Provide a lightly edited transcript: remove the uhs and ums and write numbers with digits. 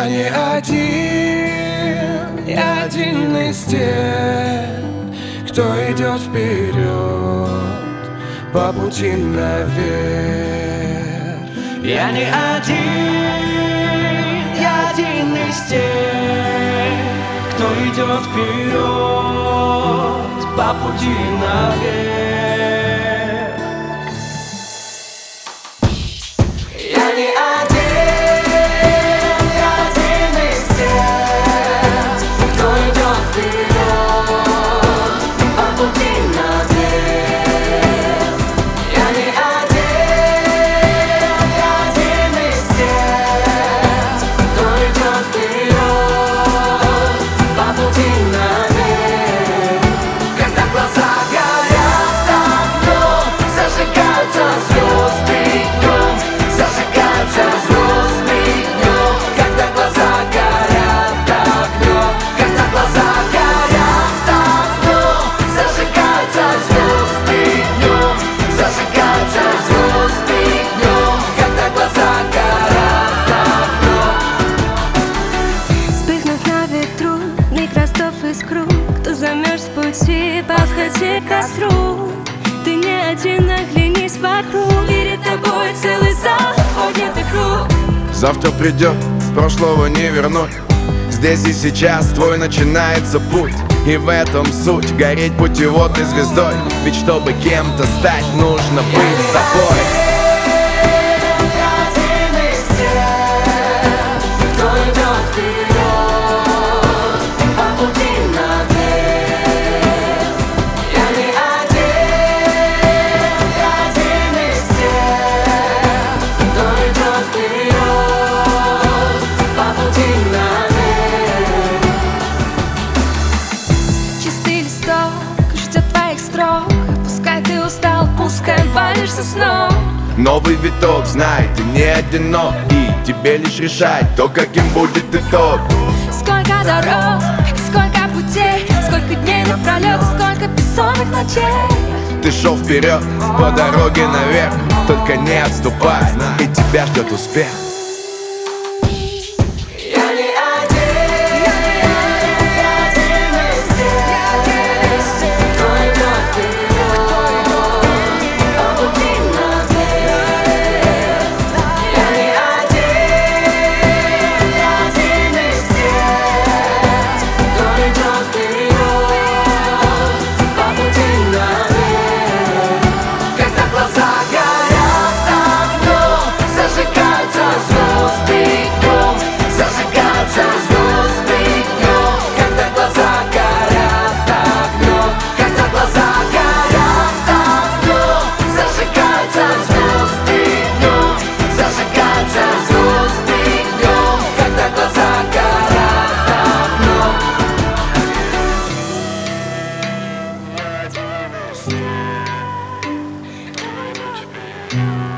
Я не один, я один из тех, кто идет вперед по пути наверх. Я не один, я один из тех, кто идет вперед по пути наверх. Я не один, я один из тех, кто идет вперед по пути наверх. Я не один, я один из тех, кто идет вперед по пути наверх. Когда глаза горят огнем, зажигаются звезды днем, зажигаются звезды днем. Когда глаза горят огнем, когда глаза горят огнем, зажигаются звезды днем, зажигаются звезды днем. Когда глаза горят огнем. Вспыхнув на ветру, миг ростов искру. Кто замерз в пути, подходи к костру. Ты не один, оглянись вокруг. Перед тобой целый зал поднятых рук. Завтра придет, прошлого не вернуть. Здесь и сейчас твой начинается путь. И в этом суть, гореть путеводной звездой. Ведь чтобы кем-то стать, нужно быть собой. Я один из тех, кто идет вперед по пути наверх. Я не один, я один из тех, кто идет вперед по пути наверх. Чистый листок ждет твоих строк. Пускай ты устал, пускай валишься сном. Новый виток, знай, ты не одинок. И тебе лишь решать то, каким будет итог. Сколько дорог, сколько путей, сколько дней напролет, сколько бессонных ночей. Ты шел вперед по дороге наверх, только не отступай, и тебя ждет успех. Я не один, я один из тех, кто идет вперед по пути наверх. Я не один, я один из тех, кто идет вперед по пути наверх. Когда глаза горят огнем, зажигаются звезды днем, зажигаются звезды днем. Когда глаза горят огнем, когда глаза горят огнем, зажигаются звезды днем, зажигаются звезды днем. Когда глаза горят огнем. Я один из тех, кто идет вперед.